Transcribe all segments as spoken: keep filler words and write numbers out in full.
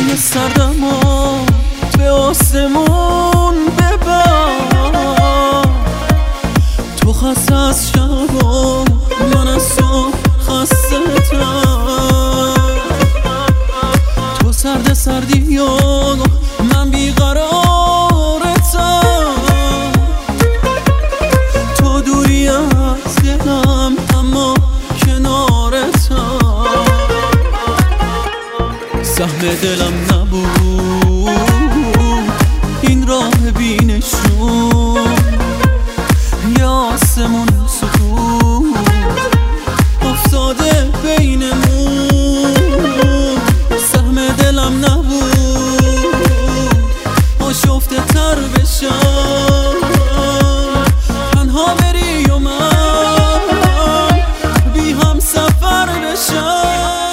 دستای سردمو به آسمون ببر. تو خسته از شب و من از صبح خسته تر. تو سرد سردی و من بیقرارتم. تو دوری از دلم اما کنارتم. سهم دلم نبود این راه بینشون، یا آسمون سکوت افتاده بینمون. سهم دلم نبود آشفته تر بشم، تنها بری و من بی هم سفر بشم.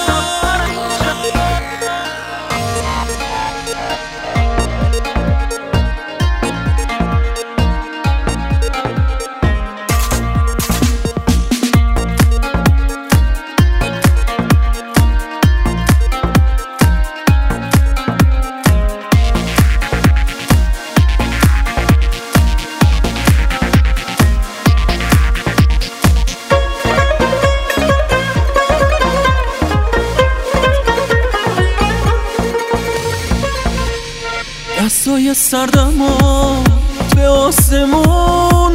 دستای سردمو به آسمون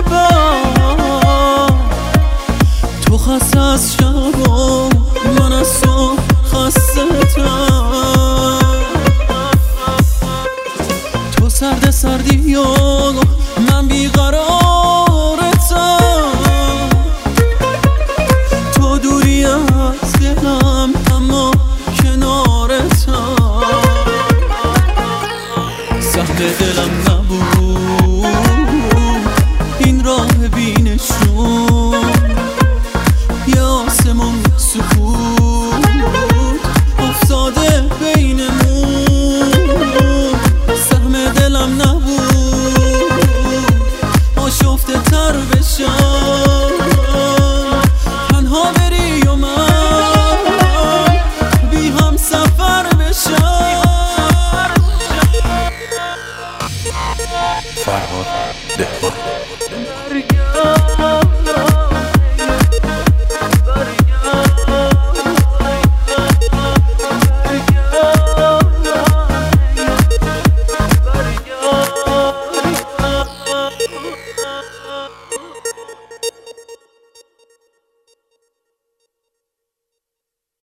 ببر. تو خسته از شب و من از صبح خسته تر. تو سرد سردی و من بیقرارتم. تو دوری از دلم اما کنارتم. سهم دلم نبود این راه بینشون، یا آسمون سکوت افتاده بینمون. سهم دلم نبود آشفته تر بشم، تنها بری و من بی هم سفر بشم. فرهاد دهقان.